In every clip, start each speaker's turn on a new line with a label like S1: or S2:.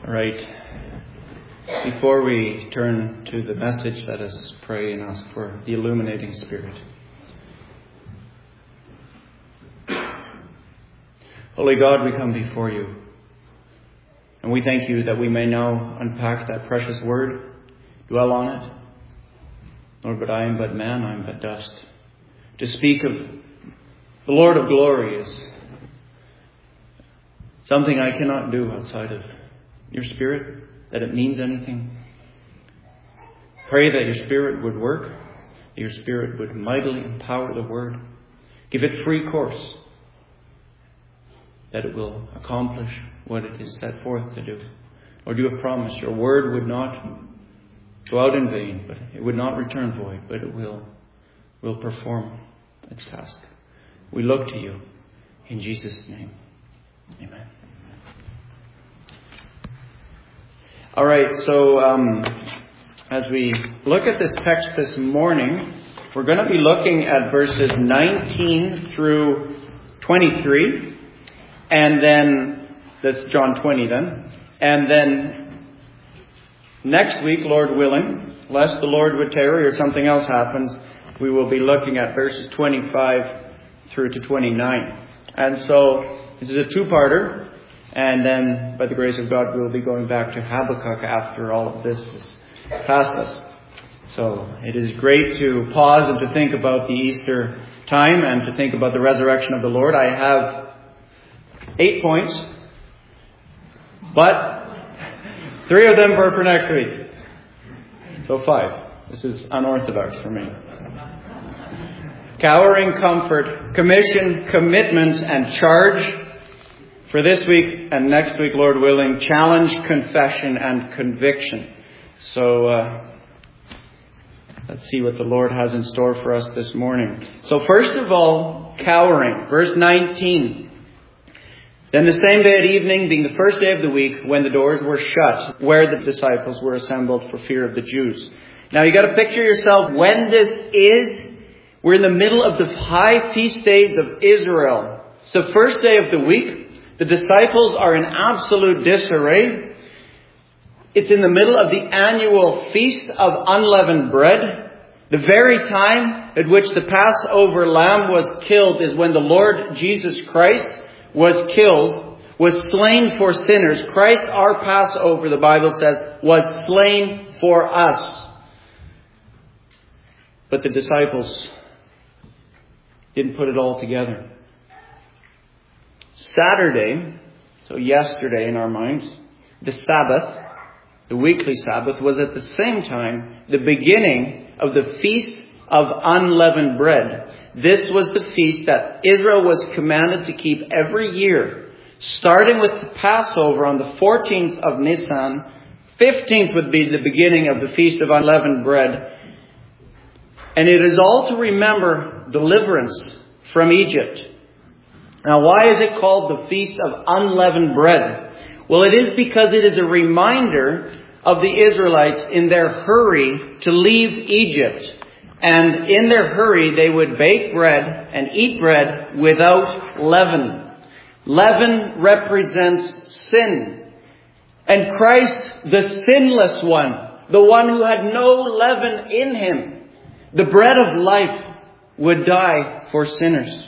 S1: Right. Before we turn to the message, let us pray and ask for the illuminating Spirit. Holy God, we come before you, and we thank you that we may now unpack that precious word, dwell on it. Lord, but I am but man, I am but dust. To speak of the Lord of glory is something I cannot do outside of your Spirit, that it means anything. Pray that your Spirit would work, that your Spirit would mightily empower the word. Give it free course, that it will accomplish what it is set forth to do. Lord, you have promised your word would not go out in vain, but it would not return void, but it will perform its task. We look to you in Jesus' name. Amen. All right, so as we look at this text this morning, we're going to be looking at verses 19 through 23, and then, that's John 20 then, and then next week, Lord willing, lest the Lord would tarry or something else happens, we will be looking at verses 25 through to 29. And so, this is a two-parter. And then, by the grace of God, we'll be going back to Habakkuk after all of this is past us. So, it is great to pause and to think about the Easter time and to think about the resurrection of the Lord. I have 8 points, but 3 of them are for next week. So 5. This is unorthodox for me. Cowering comfort, commission, commitment, and charge. For this week and next week, Lord willing, challenge, confession, and conviction. So let's see what the Lord has in store for us this morning. So first of all, cowering. Verse 19. Then the same day at evening, being the first day of the week, when the doors were shut, where the disciples were assembled for fear of the Jews. Now you got to picture yourself when this is. We're in the middle of the high feast days of Israel. It's the first day of the week. The disciples are in absolute disarray. It's in the middle of the annual feast of unleavened bread. The very time at which the Passover lamb was killed is when the Lord Jesus Christ was killed, was slain for sinners. Christ, our Passover, the Bible says, was slain for us. But the disciples didn't put it all together. Saturday, so yesterday in our minds, the Sabbath, the weekly Sabbath, was at the same time the beginning of the Feast of Unleavened Bread. This was the feast that Israel was commanded to keep every year, starting with the Passover on the 14th of Nisan. 15th would be the beginning of the Feast of Unleavened Bread. And it is all to remember deliverance from Egypt. Now, why is it called the Feast of Unleavened Bread? Well, it is because it is a reminder of the Israelites in their hurry to leave Egypt. And in their hurry, they would bake bread and eat bread without leaven. Leaven represents sin. And Christ, the sinless one, the one who had no leaven in him, the bread of life, would die for sinners.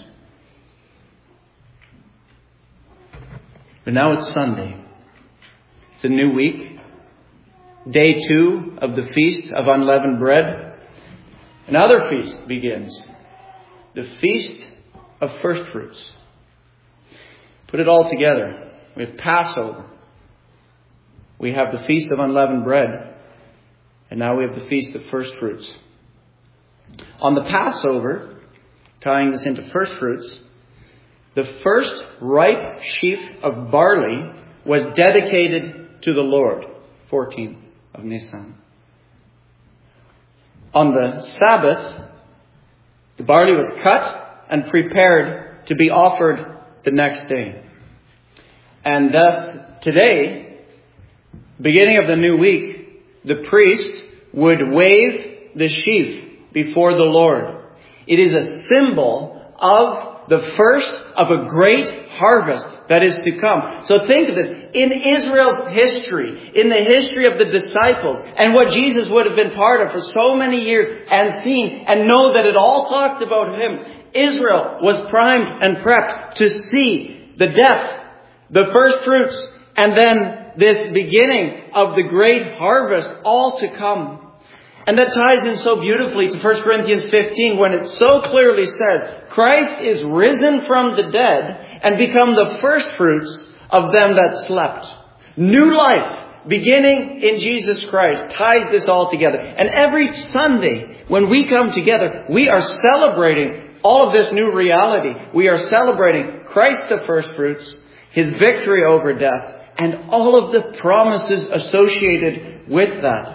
S1: But now it's Sunday. It's a new week. Day 2 of the Feast of Unleavened Bread. Another feast begins. The Feast of First Fruits. Put it all together. We have Passover. We have the Feast of Unleavened Bread. And now we have the Feast of First Fruits. On the Passover, tying this into First Fruits, the first ripe sheaf of barley was dedicated to the Lord, 14th of Nisan. On the Sabbath, the barley was cut and prepared to be offered the next day. And thus, today, beginning of the new week, the priest would wave the sheaf before the Lord. It is a symbol of the first of a great harvest that is to come. So think of this. In Israel's history, in the history of the disciples, and what Jesus would have been part of for so many years and seen and know that it all talked about Him, Israel was primed and prepped to see the death, the first fruits, and then this beginning of the great harvest all to come. And that ties in so beautifully to 1 Corinthians 15 when it so clearly says, Christ is risen from the dead and become the first fruits of them that slept. New life beginning in Jesus Christ ties this all together. And every Sunday when we come together, we are celebrating all of this new reality. We are celebrating Christ the first fruits, His victory over death, and all of the promises associated with that.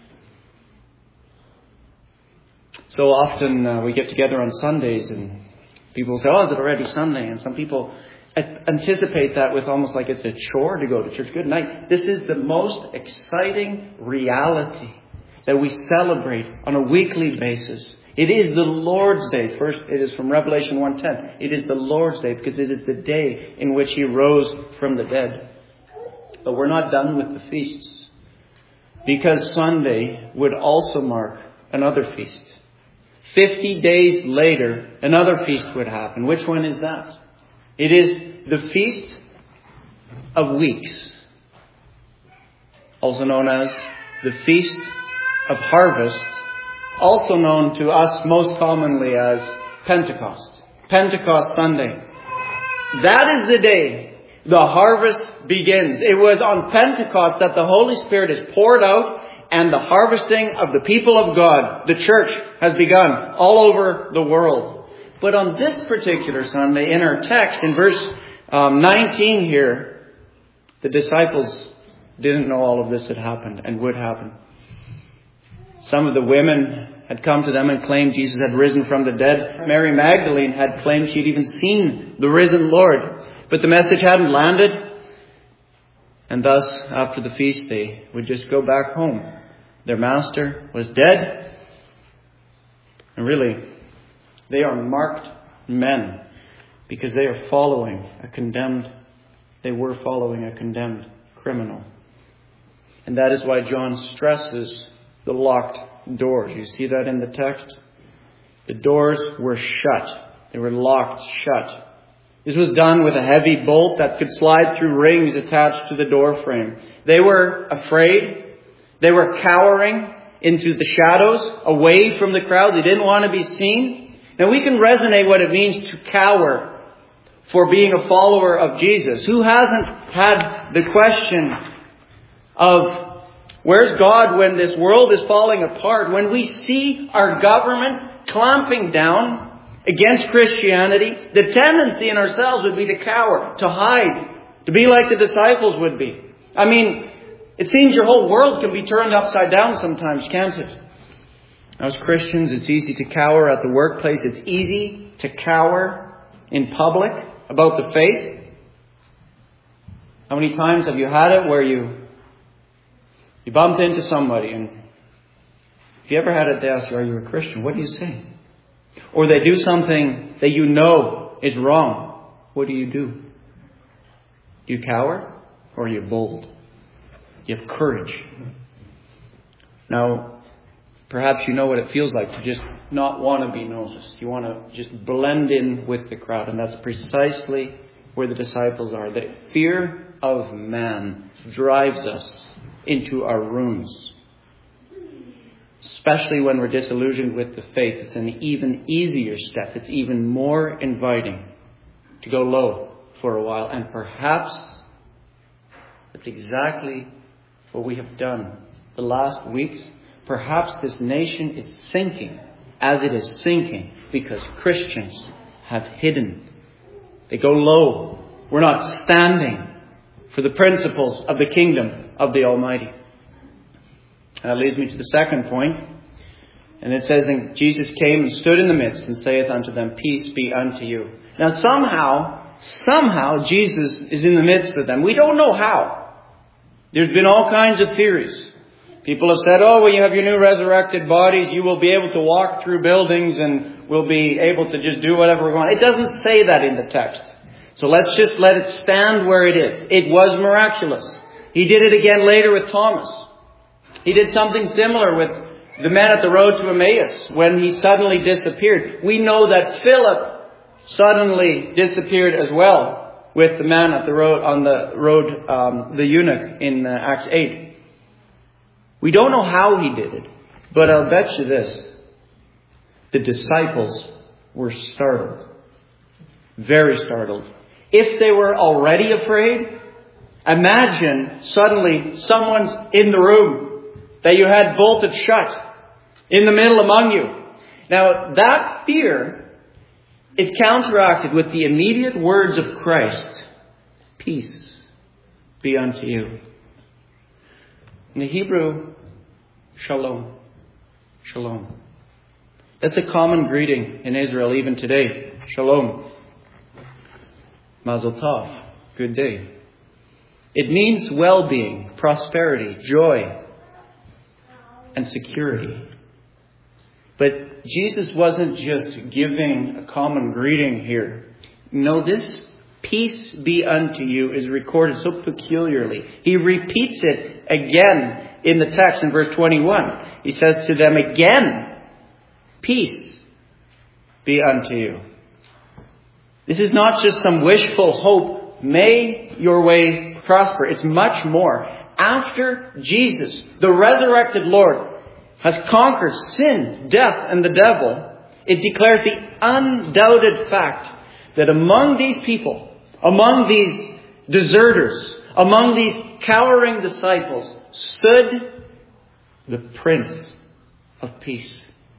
S1: So often we get together on Sundays and people say, oh, is it already Sunday? And some people anticipate that with almost like it's a chore to go to church. Good night. This is the most exciting reality that we celebrate on a weekly basis. It is the Lord's Day. First, it is from Revelation 1:10. It is the Lord's Day because it is the day in which He rose from the dead. But we're not done with the feasts, because Sunday would also mark another feast. 50 days later, another feast would happen. Which one is that? It is the Feast of Weeks, also known as the Feast of Harvest, also known to us most commonly as Pentecost. Pentecost Sunday. That is the day the harvest begins. It was on Pentecost that the Holy Spirit is poured out and the harvesting of the people of God, the church, has begun all over the world. But on this particular Sunday, in our text, in verse 19 here, the disciples didn't know all of this had happened and would happen. Some of the women had come to them and claimed Jesus had risen from the dead. Mary Magdalene had claimed she'd even seen the risen Lord. But the message hadn't landed. And thus, after the feast, they would just go back home. Their master was dead. And really, they are marked men because they are following they were following a condemned criminal. And that is why John stresses the locked doors. You see that in the text? The doors were shut. They were locked shut. This was done with a heavy bolt that could slide through rings attached to the door frame. They were afraid. They were cowering into the shadows, away from the crowd. They didn't want to be seen. Now we can resonate what it means to cower for being a follower of Jesus. Who hasn't had the question of where's God when this world is falling apart? When we see our government clamping down against Christianity, the tendency in ourselves would be to cower, to hide, to be like the disciples would be. I mean, it seems your whole world can be turned upside down sometimes, can't it? As Christians, it's easy to cower at the workplace. It's easy to cower in public about the faith. How many times have you had it where you bumped into somebody and if you ever had it, they ask you, are you a Christian? What do you say? Or they do something that you know is wrong. What do? Do you cower or are you bold? You have courage. Now, perhaps you know what it feels like to just not want to be noticed. You want to just blend in with the crowd. And that's precisely where the disciples are. The fear of man drives us into our rooms. Especially when we're disillusioned with the faith. It's an even easier step. It's even more inviting to go low for a while. And perhaps that's exactly what we have done the last weeks. Perhaps this nation is sinking as it is sinking because Christians have hidden. They go low. We're not standing for the principles of the kingdom of the Almighty. That leads me to the second point. And it says, and Jesus came and stood in the midst and saith unto them, peace be unto you. Now somehow Jesus is in the midst of them. We don't know how. There's been all kinds of theories. People have said, oh, when you have your new resurrected bodies, you will be able to walk through buildings and we'll be able to just do whatever we want. It doesn't say that in the text. So let's just let it stand where it is. It was miraculous. He did it again later with Thomas. He did something similar with the man at the road to Emmaus when he suddenly disappeared. We know that Philip suddenly disappeared as well with the man at the road, on the road, the eunuch in Acts 8. We don't know how he did it, but I'll bet you this. The disciples were startled. Very startled. If they were already afraid, imagine suddenly someone's in the room that you had bolted shut in the middle among you. Now that fear is counteracted with the immediate words of Christ. Peace be unto you. In the Hebrew, shalom. Shalom. That's a common greeting in Israel even today. Shalom. Mazel tov. Good day. It means well-being, prosperity, joy, and security. But Jesus wasn't just giving a common greeting here. No, this peace be unto you is recorded so peculiarly. He repeats it again in the text in verse 21. He says to them again, peace be unto you. This is not just some wishful hope. May your way prosper. It's much more. After Jesus, the resurrected Lord, has conquered sin, death, and the devil, it declares the undoubted fact that among these people, among these deserters, among these cowering disciples, stood the Prince of Peace.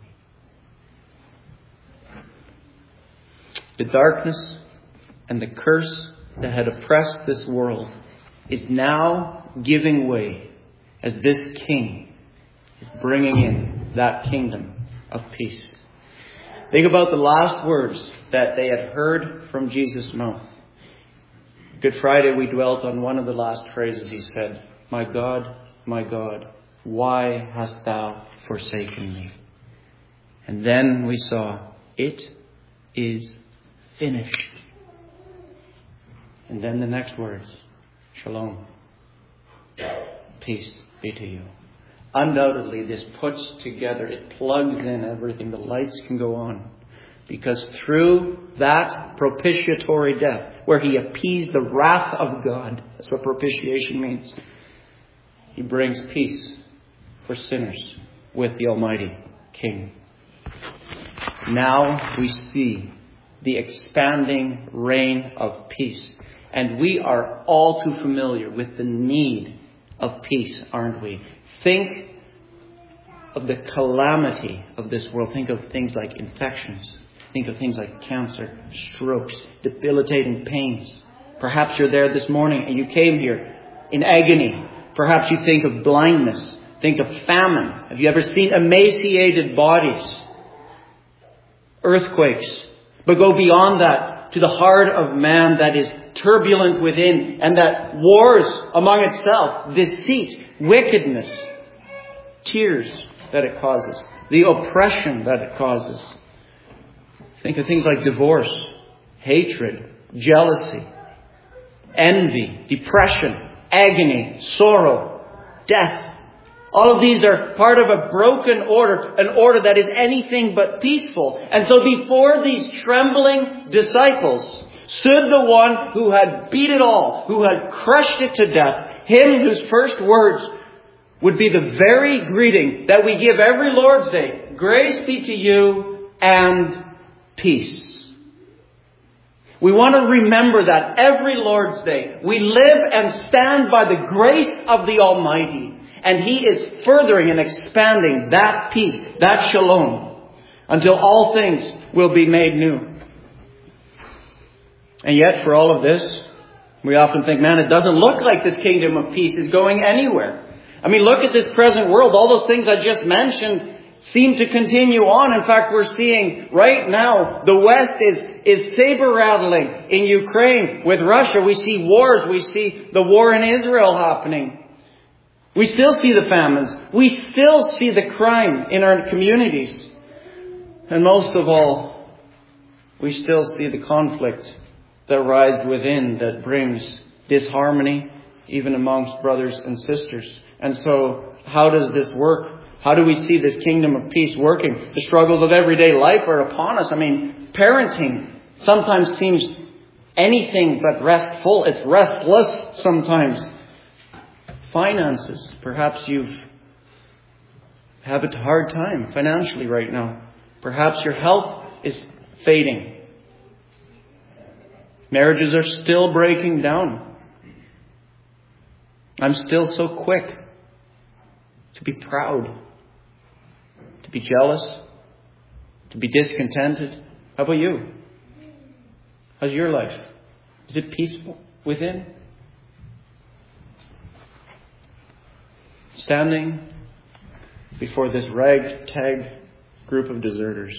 S1: The darkness and the curse that had oppressed this world is now giving way as this King is bringing in that kingdom of peace. Think about the last words that they had heard from Jesus' mouth. Good Friday, we dwelt on one of the last phrases he said, my God, why hast thou forsaken me? And then we saw, it is finished. And then the next words, shalom, peace be to you. Undoubtedly, this puts together, it plugs in everything. The lights can go on. Because through that propitiatory death, where he appeased the wrath of God, that's what propitiation means, he brings peace for sinners with the Almighty King. Now we see the expanding reign of peace. And we are all too familiar with the need of peace, aren't we? Think of the calamity of this world. Think of things like infections. Think of things like cancer, strokes, debilitating pains. Perhaps you're there this morning and you came here in agony. Perhaps you think of blindness. Think of famine. Have you ever seen emaciated bodies? Earthquakes. But go beyond that to the heart of man that is turbulent within and that wars among itself, deceit, wickedness, tears that it causes, the oppression that it causes. Think of things like divorce, hatred, jealousy, envy, depression, agony, sorrow, death. All of these are part of a broken order, an order that is anything but peaceful. And so before these trembling disciples stood the one who had beat it all, who had crushed it to death, him whose first words would be the very greeting that we give every Lord's Day. Grace be to you and peace. We want to remember that every Lord's Day. We live and stand by the grace of the Almighty. And He is furthering and expanding that peace, that shalom, until all things will be made new. And yet, for all of this, we often think, man, it doesn't look like this kingdom of peace is going anywhere. I mean, look at this present world. All those things I just mentioned seem to continue on. In fact, we're seeing right now, the West is saber-rattling in Ukraine with Russia. We see wars. We see the war in Israel happening. We still see the famines. We still see the crime in our communities. And most of all, we still see the conflict that rises within that brings disharmony even amongst brothers and sisters. And so, how does this work? How do we see this kingdom of peace working? The struggles of everyday life are upon us. I mean, parenting sometimes seems anything but restful. It's restless sometimes. Finances. Perhaps you have a hard time financially right now. Perhaps your health is fading. Marriages are still breaking down. I'm still so quick to be proud, to be jealous, to be discontented. How about you? How's your life? Is it peaceful within? Standing before this ragtag group of deserters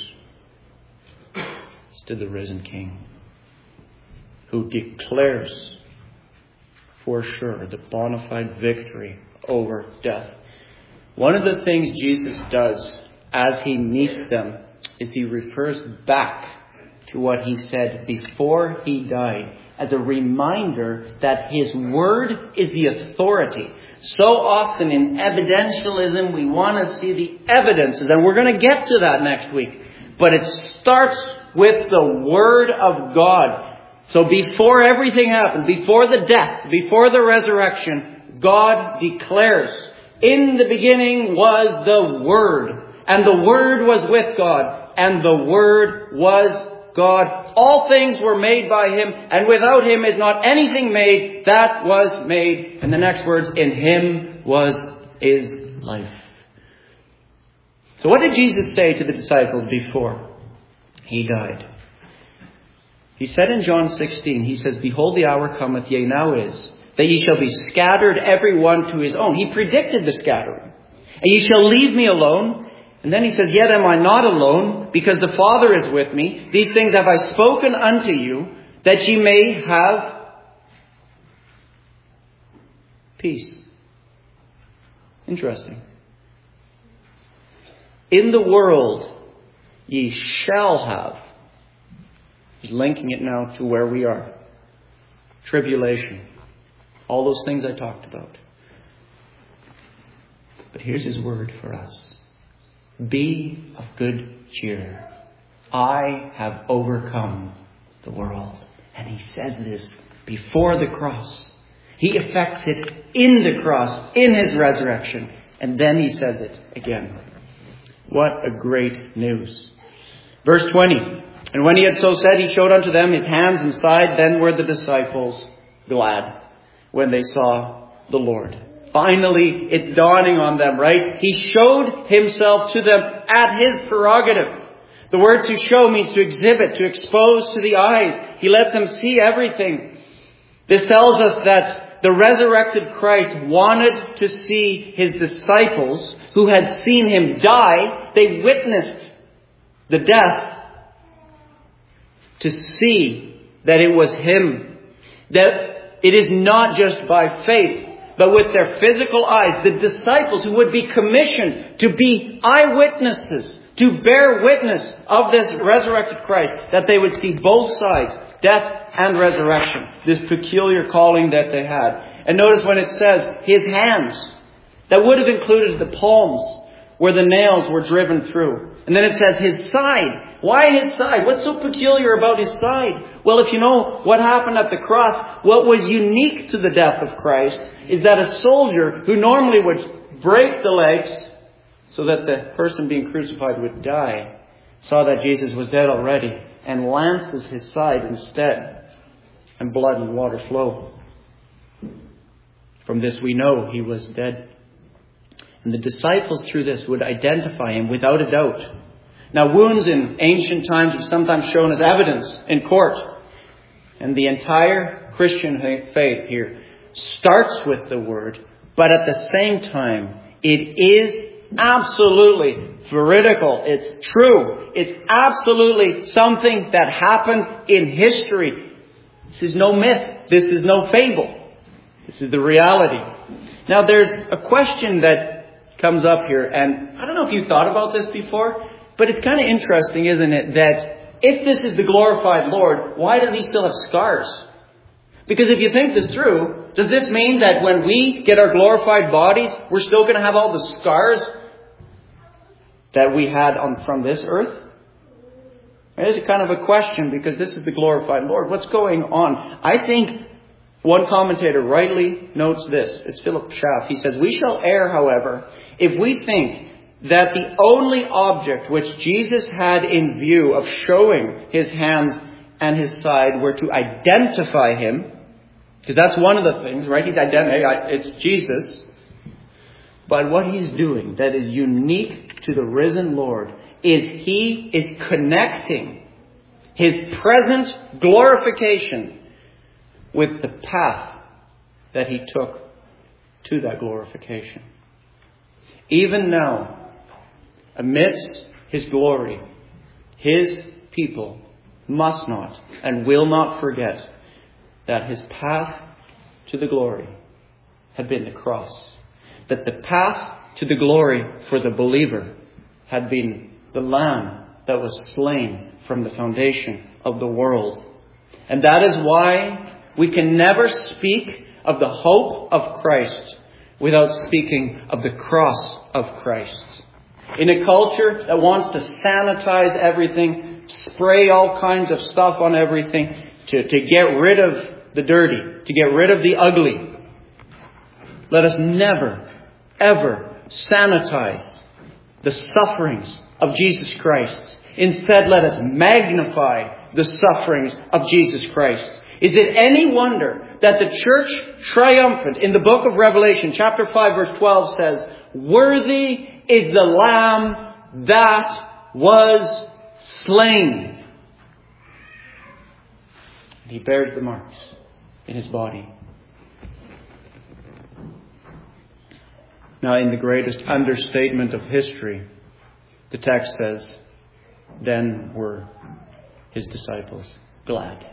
S1: stood the risen King, who declares for sure the bona fide victory over death. One of the things Jesus does as he meets them is he refers back to what he said before he died as a reminder that his word is the authority. So often in evidentialism, we want to see the evidences, and we're going to get to that next week. But it starts with the word of God. So before everything happened, before the death, before the resurrection, God declares, in the beginning was the Word, and the Word was with God, and the Word was God. All things were made by Him, and without Him is not anything made that was made. And the next words, in Him is life. So what did Jesus say to the disciples before He died? He said in John 16, He says, behold, the hour cometh, yea, now is, that ye shall be scattered every one to his own. He predicted the scattering. And ye shall leave me alone. And then he says, yet am I not alone, because the Father is with me. These things have I spoken unto you, that ye may have peace. Interesting. In the world ye shall have. He's linking it now to where we are. Tribulation. All those things I talked about. But here's His word for us. Be of good cheer. I have overcome the world. And He says this before the cross. He effects it in the cross, in His resurrection. And then He says it again. What a great news. Verse 20. And when He had so said, He showed unto them His hands and side. Then were the disciples glad when they saw the Lord. Finally, it's dawning on them, right? He showed Himself to them at His prerogative. The word to show means to exhibit, to expose to the eyes. He let them see everything. This tells us that the resurrected Christ wanted to see His disciples who had seen Him die. They witnessed the death to see that it was Him. That it is not just by faith, but with their physical eyes, the disciples who would be commissioned to be eyewitnesses, to bear witness of this resurrected Christ, that they would see both sides, death and resurrection, this peculiar calling that they had. And notice when it says His hands, that would have included the palms where the nails were driven through. And then it says His side. Why His side? What's so peculiar about His side? Well, if you know what happened at the cross, what was unique to the death of Christ is that a soldier who normally would break the legs so that the person being crucified would die, saw that Jesus was dead already and lances His side instead, and blood and water flow. From this we know He was dead. And the disciples through this would identify Him without a doubt. Now, wounds in ancient times are sometimes shown as evidence in court. And the entire Christian faith here starts with the Word, but at the same time, it is absolutely veridical. It's true. It's absolutely something that happened in history. This is no myth. This is no fable. This is the reality. Now, there's a question that comes up here, and I don't know if you thought about this before. But it's kind of interesting, isn't it, that if this is the glorified Lord, why does he still have scars? Because if you think this through, does this mean that when we get our glorified bodies, we're still going to have all the scars that we had from this earth? It is kind of a question, because this is the glorified Lord. What's going on? I think one commentator rightly notes this. It's Philip Schaff. He says, "We shall err, however, if we think that the only object which Jesus had in view of showing his hands and his side were to identify him," because that's one of the things, right? It's Jesus. But what he's doing that is unique to the risen Lord is he is connecting his present glorification with the path that he took to that glorification. Even now, amidst his glory, his people must not and will not forget that his path to the glory had been the cross. That the path to the glory for the believer had been the Lamb that was slain from the foundation of the world. And that is why we can never speak of the hope of Christ without speaking of the cross of Christ. In a culture that wants to sanitize everything, spray all kinds of stuff on everything, to get rid of the dirty, to get rid of the ugly, let us never, ever sanitize the sufferings of Jesus Christ. Instead, let us magnify the sufferings of Jesus Christ. Is it any wonder that the church triumphant in the book of Revelation, chapter 5, verse 12 says, "Worthy is the Lamb that was slain." He bears the marks in his body. Now, in the greatest understatement of history, the text says, "Then were his disciples glad."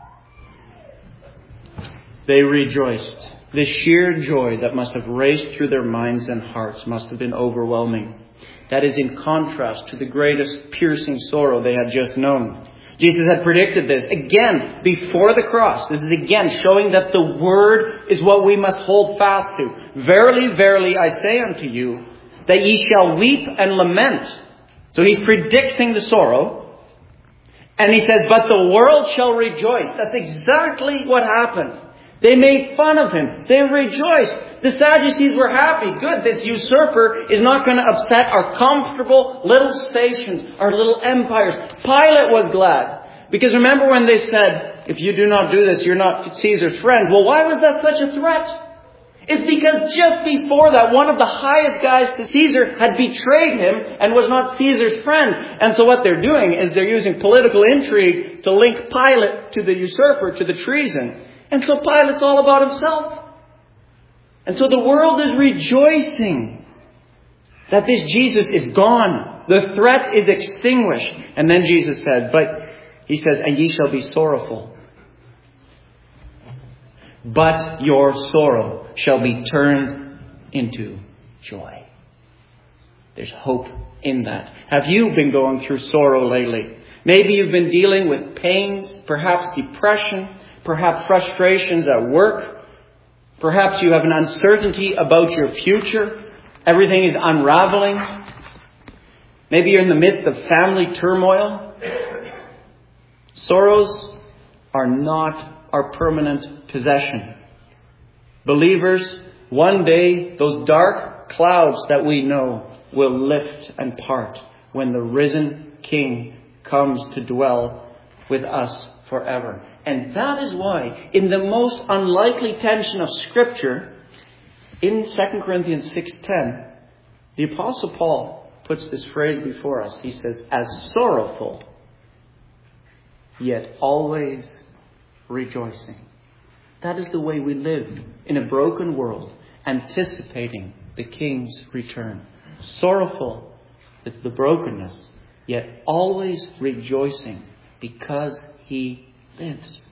S1: They rejoiced. The sheer joy that must have raced through their minds and hearts must have been overwhelming. That is in contrast to the greatest piercing sorrow they had just known. Jesus had predicted this again before the cross. This is again showing that the Word is what we must hold fast to. "Verily, verily, I say unto you, that ye shall weep and lament." So he's predicting the sorrow. And he says, "But the world shall rejoice." That's exactly what happened. They made fun of him. They rejoiced. The Sadducees were happy. Good, this usurper is not going to upset our comfortable little stations, our little empires. Pilate was glad. Because remember when they said, "If you do not do this, you're not Caesar's friend." Well, why was that such a threat? It's because just before that, one of the highest guys to Caesar had betrayed him and was not Caesar's friend. And so what they're doing is they're using political intrigue to link Pilate to the usurper, to the treason. And so Pilate's all about himself. And so the world is rejoicing that this Jesus is gone. The threat is extinguished. And then Jesus said, he says, "And ye shall be sorrowful. But your sorrow shall be turned into joy." There's hope in that. Have you been going through sorrow lately? Maybe you've been dealing with pains, perhaps depression, perhaps frustrations at work. Perhaps you have an uncertainty about your future. Everything is unraveling. Maybe you're in the midst of family turmoil. Sorrows are not our permanent possession. Believers, one day those dark clouds that we know will lift and part when the risen King comes to dwell with us forever. And that is why, in the most unlikely tension of Scripture, in 2 Corinthians 6:10, the Apostle Paul puts this phrase before us. He says, "As sorrowful, yet always rejoicing." That is the way we live in a broken world, anticipating the King's return. Sorrowful with the brokenness, yet always rejoicing because He lives.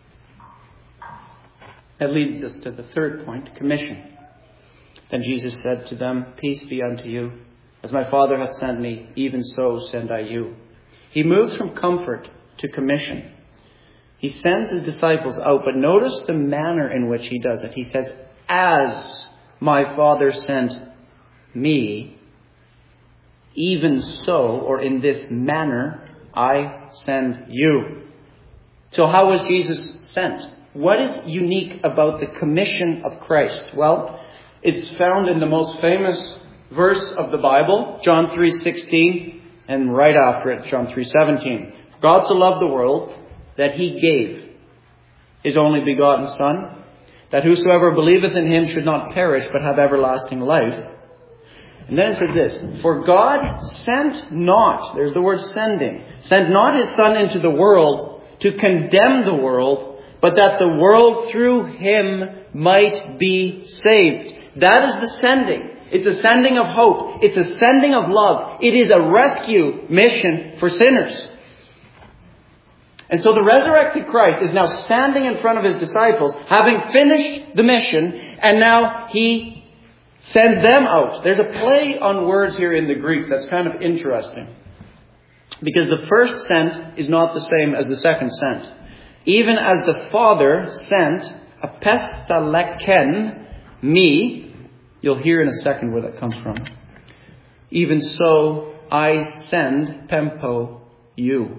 S1: That leads us to the third point, commission. Then Jesus said to them, "Peace be unto you. As my Father hath sent me, even so send I you. He moves from comfort to commission. He sends his disciples out, but notice the manner in which he does it. He says, as my Father sent me, even so, or in this manner, I send you. So how was Jesus sent? What is unique about the commission of Christ? Well, it's found in the most famous verse of the Bible, John 3:16, and right after it, John 3:17. God so loved the world that he gave his only begotten Son, that whosoever believeth in him should not perish, but have everlasting life. And then it says this, for God sent not, there's the word sending, sent not his Son into the world to condemn the world, but that the world through him might be saved. That is the sending. It's a sending of hope. It's a sending of love. It is a rescue mission for sinners. And so the resurrected Christ is now standing in front of his disciples, having finished the mission, and now he sends them out. There's a play on words here in the Greek that's kind of interesting. Because the first sent is not the same as the second sent. Even as the Father sent apestaleken, me, you'll hear in a second where that comes from. Even so, I send pempo, you.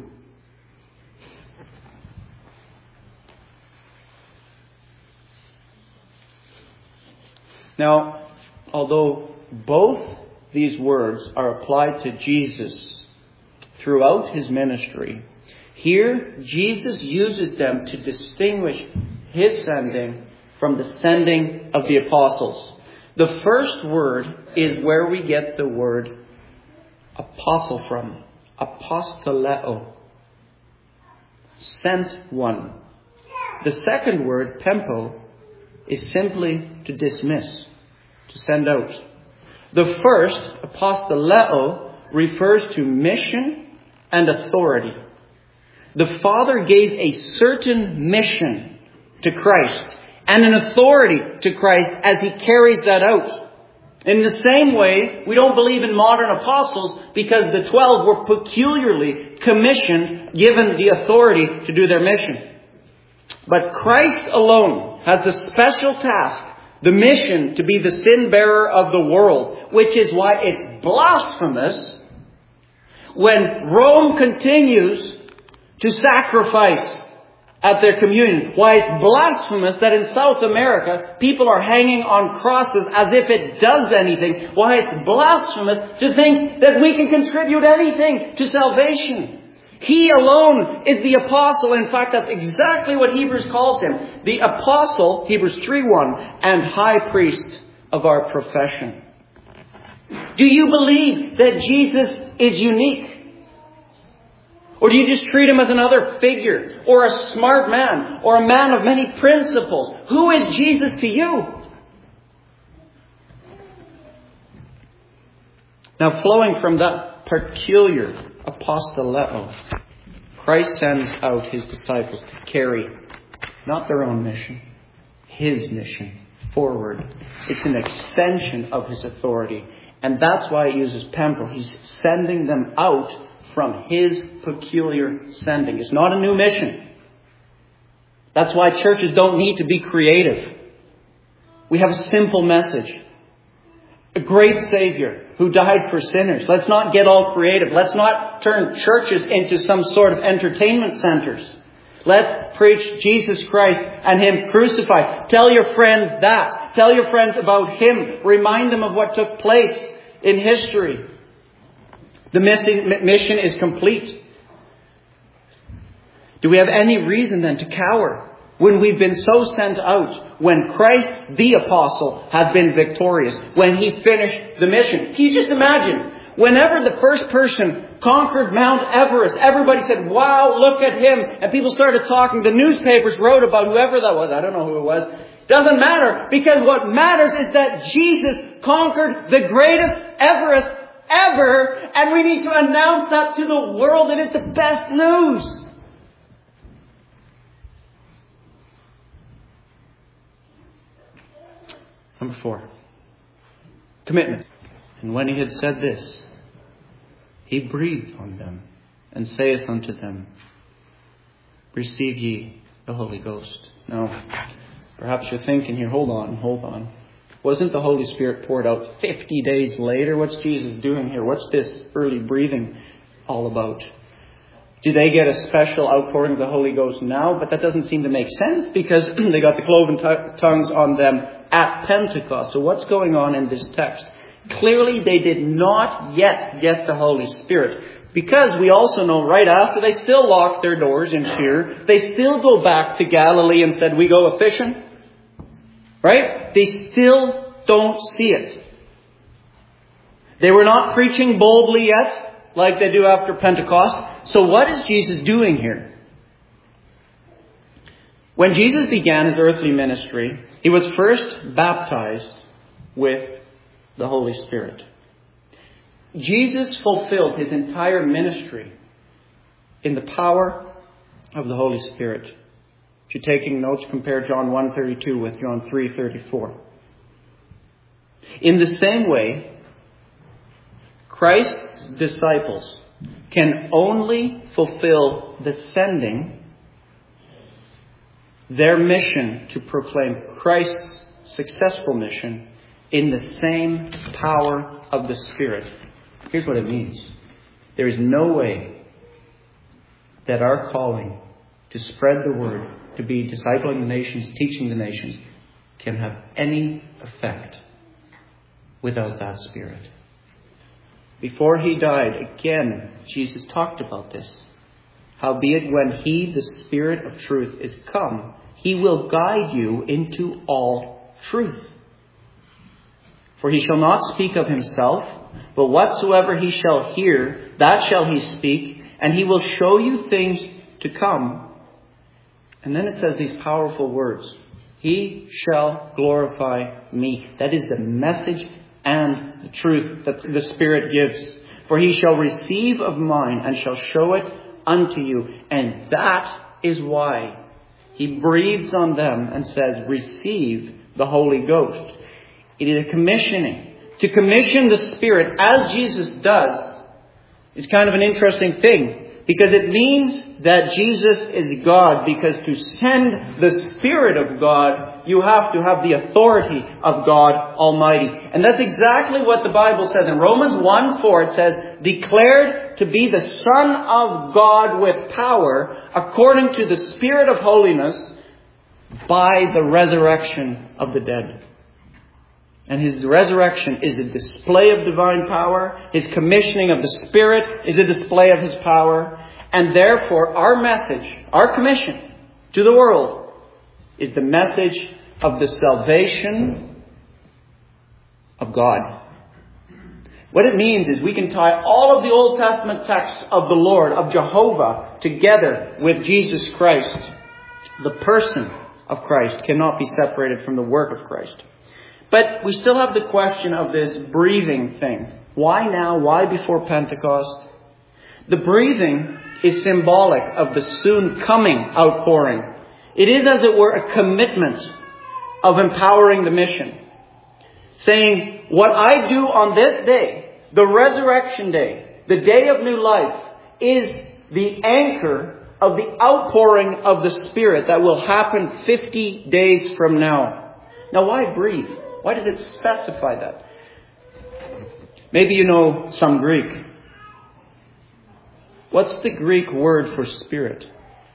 S1: Now, although both these words are applied to Jesus throughout his ministry, here Jesus uses them to distinguish his sending from the sending of the apostles. The first word is where we get the word apostle from. Apostoleo. Sent one. The second word, pempo, is simply to dismiss, to send out. The first, apostoleo, refers to mission and authority. The Father gave a certain mission to Christ and an authority to Christ as he carries that out. In the same way, we don't believe in modern apostles because the 12 were peculiarly commissioned, given the authority to do their mission. But Christ alone has the special task, the mission to be the sin bearer of the world, which is why it's blasphemous when Rome continues to sacrifice at their communion. Why it's blasphemous that in South America people are hanging on crosses as if it does anything. Why it's blasphemous to think that we can contribute anything to salvation. He alone is the apostle. In fact, that's exactly what Hebrews calls him. The apostle, Hebrews 3:1, and high priest of our profession. Do you believe that Jesus is unique? Or do you just treat him as another figure, or a smart man, or a man of many principles? Who is Jesus to you? Now, flowing from that peculiar apostoleo, Christ sends out his disciples to carry not their own mission, his mission forward. It's an extension of his authority. And that's why he uses pempo. He's sending them out from his peculiar sending. It's not a new mission. That's why churches don't need to be creative. We have a simple message. A great Savior who died for sinners. Let's not get all creative. Let's not turn churches into some sort of entertainment centers. Let's preach Jesus Christ and him crucified. Tell your friends that. Tell your friends about him. Remind them of what took place in history. The mission is complete. Do we have any reason then to cower when we've been so sent out, when Christ the apostle has been victorious, when he finished the mission? Can you just imagine? Whenever the first person conquered Mount Everest, everybody said, wow, look at him. And people started talking. The newspapers wrote about whoever that was. I don't know who it was. Doesn't matter, because what matters is that Jesus conquered the greatest Everest ever, and we need to announce that to the world. It is the best news. Number 4. Commitment. And when he had said this, he breathed on them, and saith unto them, Receive ye the Holy Ghost. Now, perhaps you're thinking here, hold on. Wasn't the Holy Spirit poured out 50 days later? What's Jesus doing here? What's this early breathing all about? Do they get a special outpouring of the Holy Ghost now? But that doesn't seem to make sense because they got the cloven tongues on them at Pentecost. So what's going on in this text? Clearly they did not yet get the Holy Spirit. Because we also know right after they still locked their doors in fear. They still go back to Galilee and said, we go a-fishing. Right? They still don't see it. They were not preaching boldly yet, like they do after Pentecost. So what is Jesus doing here? When Jesus began his earthly ministry, he was first baptized with the Holy Spirit. Jesus fulfilled his entire ministry in the power of the Holy Spirit. If you're taking notes, compare John 1:32 with John 3:34. In the same way, Christ's disciples can only fulfill the sending, their mission to proclaim Christ's successful mission in the same power of the Spirit. Here's what it means. There is no way that our calling to spread the word, to be discipling the nations, teaching the nations, can have any effect without that Spirit. Before he died, again, Jesus talked about this. Howbeit when he, the Spirit of truth, is come, he will guide you into all truth. For he shall not speak of himself, but whatsoever he shall hear, that shall he speak, and he will show you things to come. And then it says these powerful words. He shall glorify me. That is the message and the truth that the Spirit gives. For he shall receive of mine and shall show it unto you. And that is why he breathes on them and says, receive the Holy Ghost. It is a commissioning. To commission the Spirit, as Jesus does, is kind of an interesting thing. Because it means that Jesus is God. Because to send the Spirit of God, you have to have the authority of God Almighty. And that's exactly what the Bible says. In Romans 1:4 it says, declared to be the Son of God with power, according to the Spirit of holiness, by the resurrection of the dead. And his resurrection is a display of divine power. His commissioning of the Spirit is a display of his power. And therefore, our message, our commission to the world is the message of the salvation of God. What it means is we can tie all of the Old Testament texts of the Lord, of Jehovah, together with Jesus Christ. The person of Christ cannot be separated from the work of Christ. But we still have the question of this breathing thing. Why now? Why before Pentecost? The breathing is symbolic of the soon coming outpouring. It is, as it were, a commitment of empowering the mission. Saying, what I do on this day, the resurrection day, the day of new life, is the anchor of the outpouring of the Spirit that will happen 50 days from now. Now, why breathe? Why does it specify that? Maybe you know some Greek. What's the Greek word for spirit?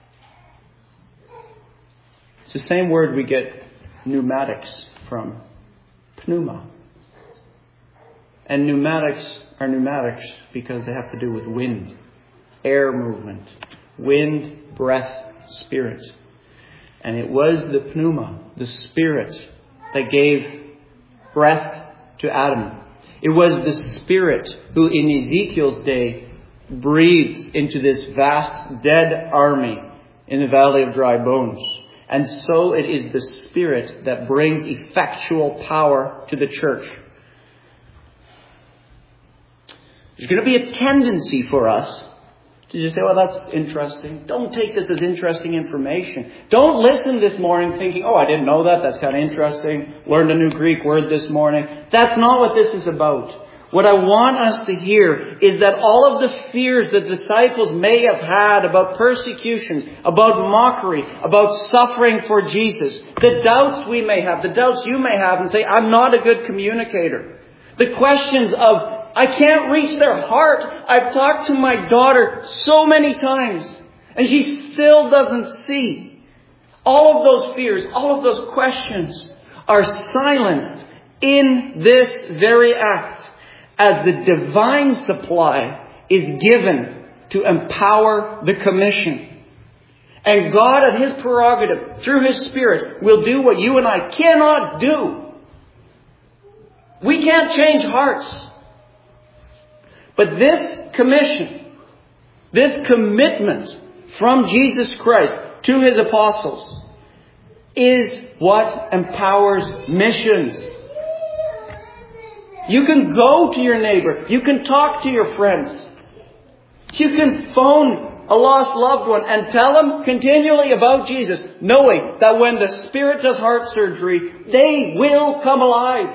S1: It's the same word we get pneumatics from. Pneuma. And pneumatics are pneumatics because they have to do with wind, air movement, wind, breath, spirit. And it was the pneuma, the Spirit, that gave breath to Adam. It was the Spirit who in Ezekiel's day breathes into this vast dead army in the valley of dry bones. And so it is the Spirit that brings effectual power to the church. There's going to be a tendency for us to just say, well, that's interesting. Don't take this as interesting information. Don't listen this morning thinking, oh, I didn't know that. That's kind of interesting. Learned a new Greek word this morning. That's not what this is about. What I want us to hear is that all of the fears the disciples may have had about persecutions, about mockery, about suffering for Jesus, the doubts we may have, the doubts you may have and say, I'm not a good communicator. The questions of, I can't reach their heart. I've talked to my daughter so many times and she still doesn't see. All of those fears, all of those questions are silenced in this very act as the divine supply is given to empower the commission. And God at His prerogative, through His Spirit, will do what you and I cannot do. We can't change hearts. But this commission, this commitment from Jesus Christ to His apostles is what empowers missions. You can go to your neighbor. You can talk to your friends. You can phone a lost loved one and tell them continually about Jesus, knowing that when the Spirit does heart surgery, they will come alive.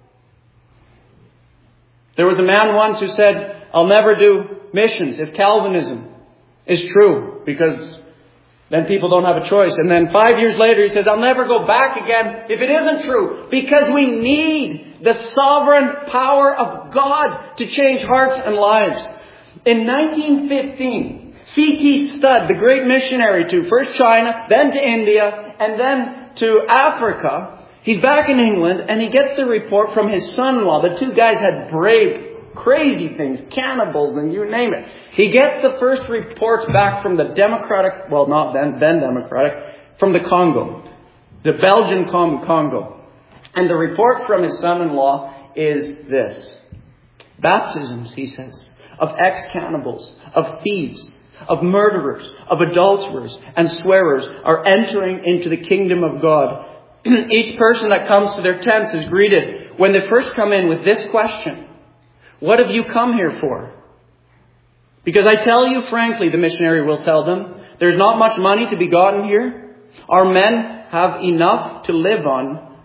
S1: There was a man once who said, I'll never do missions if Calvinism is true, because then people don't have a choice. And then 5 years later he says, I'll never go back again if it isn't true, because we need the sovereign power of God to change hearts and lives. In 1915, C.T. Studd, the great missionary to first China, then to India, and then to Africa, he's back in England and he gets the report from his son-in-law. The two guys had braved crazy things, cannibals and you name it. He gets the first reports back from the Democratic, well not then Democratic, from the Congo, the Belgian Congo. And the report from his son-in-law is this. Baptisms, he says, of ex-cannibals, of thieves, of murderers, of adulterers and swearers are entering into the kingdom of God. Each person that comes to their tents is greeted when they first come in with this question. What have you come here for? Because I tell you frankly, the missionary will tell them, there's not much money to be gotten here. Our men have enough to live on.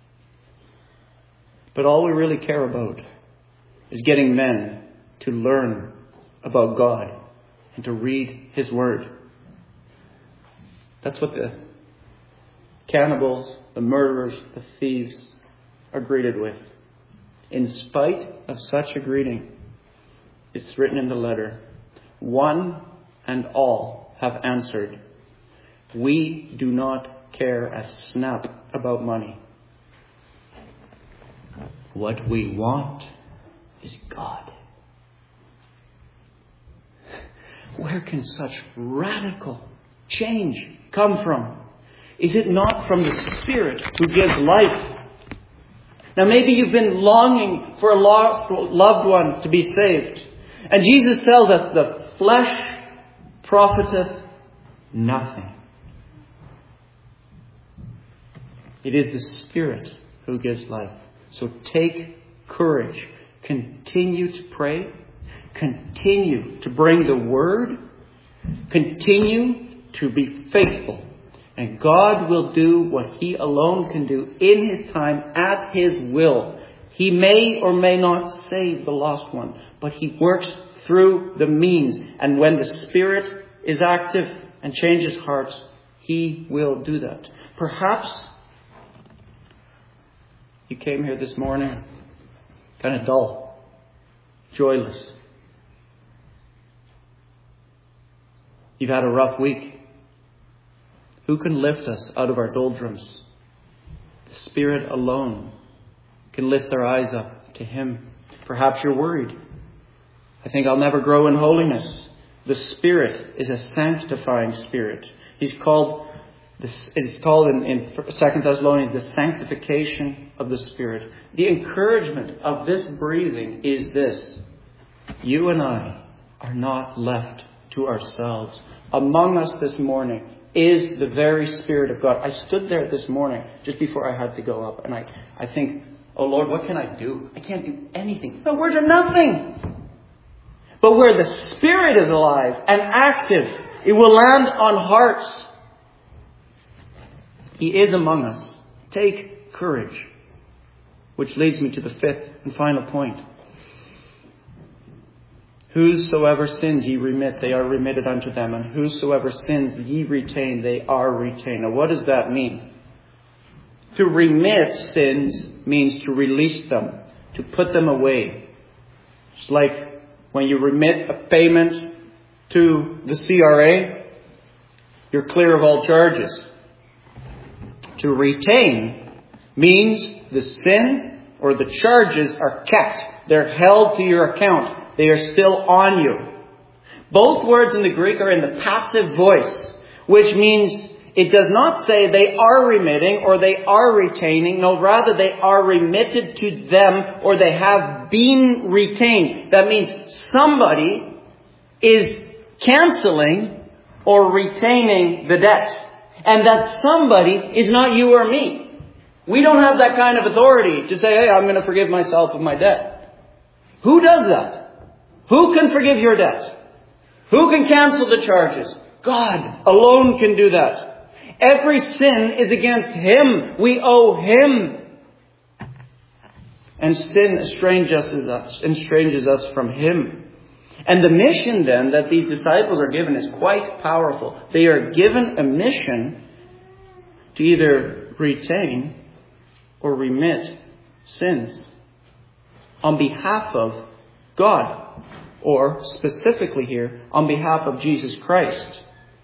S1: But all we really care about is getting men to learn about God and to read His Word. That's what the cannibals, the murderers, the thieves are greeted with. In spite of such a greeting, it's written in the letter, one and all have answered, we do not care a snap about money. What we want is God. Where can such radical change come from? Is it not from the Spirit who gives life? Now maybe you've been longing for a lost loved one to be saved. And Jesus tells us the flesh profiteth nothing. It is the Spirit who gives life. So take courage. Continue to pray. Continue to bring the Word. Continue to be faithful. And God will do what He alone can do in His time, at His will. He may or may not save the lost one, but He works through the means. And when the Spirit is active and changes hearts, He will do that. Perhaps you came here this morning kind of dull, joyless. You've had a rough week. Who can lift us out of our doldrums? The Spirit alone can lift our eyes up to Him. Perhaps you're worried. I think I'll never grow in holiness. The Spirit is a sanctifying Spirit. It's called in 2 Thessalonians the sanctification of the Spirit. The encouragement of this breathing is this. You and I are not left to ourselves. Among us this morning is the very Spirit of God. I stood there this morning just before I had to go up, and I think, oh Lord, what can I do? I can't do anything. My words are nothing. But where the Spirit is alive and active, it will land on hearts. He is among us. Take courage. Which leads me to the fifth and final point. Whosoever sins ye remit, they are remitted unto them. And whosoever sins ye retain, they are retained. Now what does that mean? To remit sins means to release them, to put them away. It's like when you remit a payment to the CRA, you're clear of all charges. To retain means the sin or the charges are kept. They're held to your account. They are still on you. Both words in the Greek are in the passive voice, which means it does not say they are remitting or they are retaining. No, rather they are remitted to them or they have been retained. That means somebody is canceling or retaining the debt. And that somebody is not you or me. We don't have that kind of authority to say, hey, I'm going to forgive myself of my debt. Who does that? Who can forgive your debt? Who can cancel the charges? God alone can do that. Every sin is against Him. We owe Him. And sin estranges us from Him. And the mission then that these disciples are given is quite powerful. They are given a mission to either retain or remit sins on behalf of God. Or, specifically here, on behalf of Jesus Christ.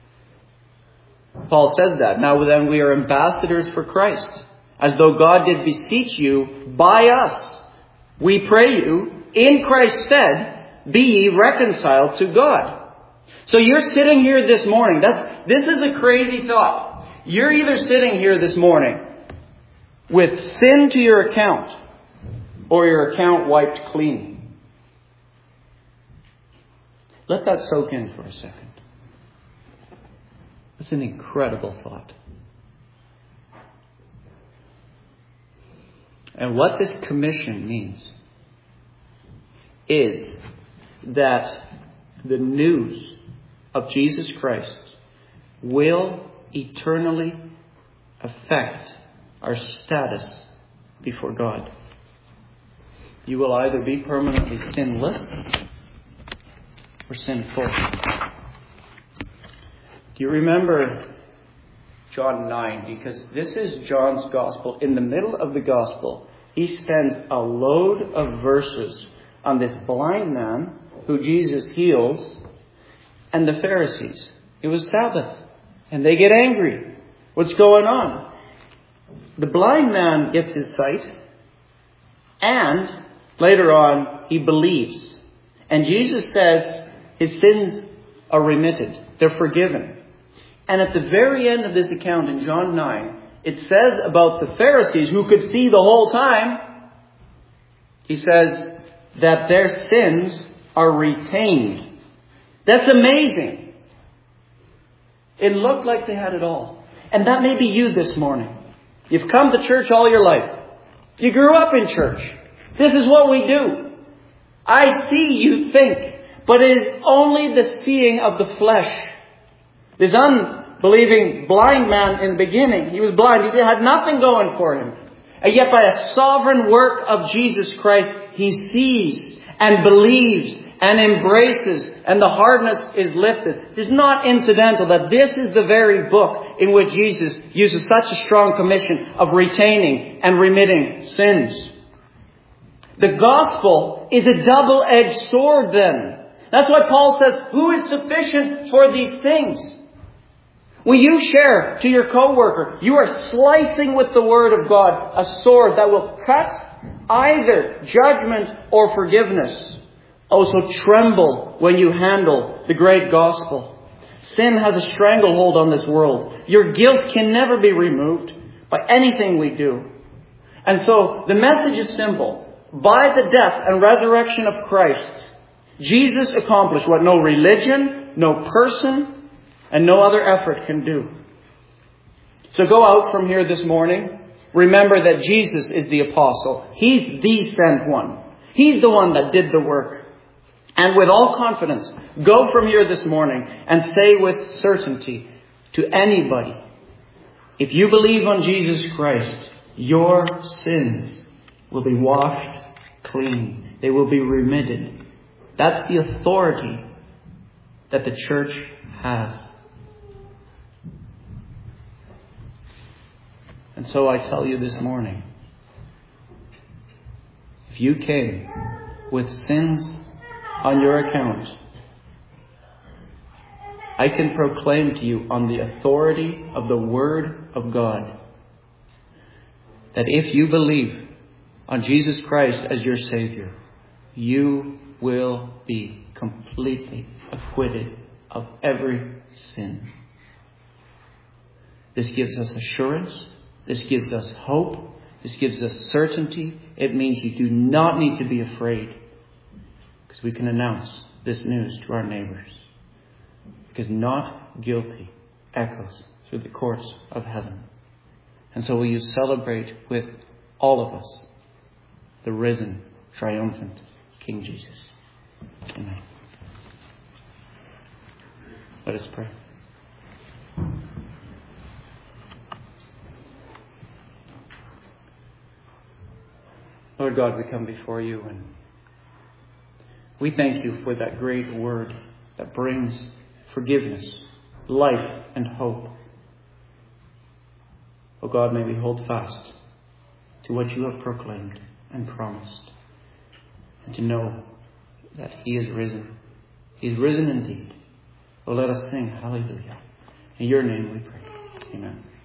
S1: Paul says that. Now then we are ambassadors for Christ. As though God did beseech you by us. We pray you, in Christ's stead, be ye reconciled to God. So you're sitting here this morning. This is a crazy thought. You're either sitting here this morning with sin to your account, or your account wiped clean. Let that soak in for a second. That's an incredible thought. And what this commission means is that the news of Jesus Christ will eternally affect our status before God. You will either be permanently sinless or sinful. Do you remember John 9? Because this is John's gospel. In the middle of the gospel, he spends a load of verses on this blind man who Jesus heals and the Pharisees. It was Sabbath and they get angry. What's going on? The blind man gets his sight and later on he believes. And Jesus says his sins are remitted. They're forgiven. And at the very end of this account in John 9, it says about the Pharisees who could see the whole time, he says that their sins are retained. That's amazing. It looked like they had it all. And that may be you this morning. You've come to church all your life. You grew up in church. This is what we do. I see, you think. But it is only the seeing of the flesh. This unbelieving blind man in the beginning, he was blind. He had nothing going for him. And yet by a sovereign work of Jesus Christ, he sees and believes and embraces, and the hardness is lifted. It is not incidental that this is the very book in which Jesus uses such a strong commission of retaining and remitting sins. The gospel is a double-edged sword then. That's why Paul says, who is sufficient for these things? When you share to your coworker, you are slicing with the word of God a sword that will cut either judgment or forgiveness. Oh, so tremble when you handle the great gospel. Sin has a stranglehold on this world. Your guilt can never be removed by anything we do. And so the message is simple. By the death and resurrection of Christ, Jesus accomplished what no religion, no person, and no other effort can do. So go out from here this morning. Remember that Jesus is the apostle. He's the sent one. He's the one that did the work. And with all confidence, go from here this morning and say with certainty to anybody, if you believe on Jesus Christ, your sins will be washed clean. They will be remitted. That's the authority that the church has. And so I tell you this morning, if you came with sins on your account, I can proclaim to you on the authority of the Word of God that if you believe on Jesus Christ as your Savior, you will be completely acquitted of every sin. This gives us assurance. This gives us hope. This gives us certainty. It means you do not need to be afraid, because we can announce this news to our neighbors. Because not guilty echoes through the courts of heaven. And so will you celebrate with all of us the risen, triumphant King Jesus. Amen. Let us pray. Lord God, we come before you and we thank you for that great word that brings forgiveness, life, and hope. Oh God, may we hold fast to what you have proclaimed and promised, and to know that He is risen. He is risen indeed. Oh, let us sing hallelujah. In your name we pray. Amen.